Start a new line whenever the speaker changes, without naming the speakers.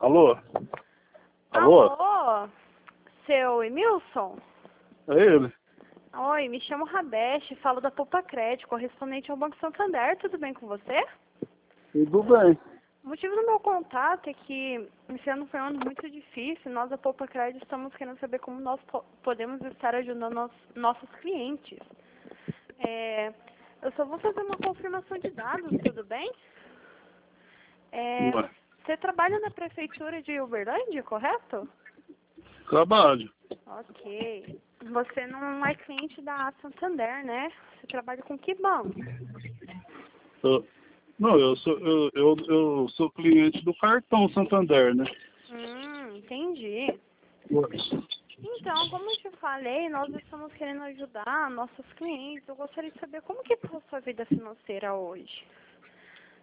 Alô? Alô?
Alô? Seu Emilson?
É ele?
Oi, me chamo Rabesh, falo da Poupa Crédito, correspondente ao Banco Santander. Tudo bem com você?
Tudo bem.
O motivo do meu contato é que esse ano foi um ano muito difícil. Nós da Poupa Crédito estamos querendo saber como nós podemos estar ajudando nossos clientes. Eu só vou fazer uma confirmação de dados, tudo bem?
Ué,
Você trabalha na prefeitura de Uberlândia, correto?
trabalho.
Ok. Você não é cliente da Santander, né? Você trabalha com que banco?
Não, eu sou cliente do cartão Santander, né?
Entendi.
Ué,
Então, como eu te falei, nós estamos querendo ajudar nossos clientes. Eu gostaria de saber como que está a sua vida financeira hoje.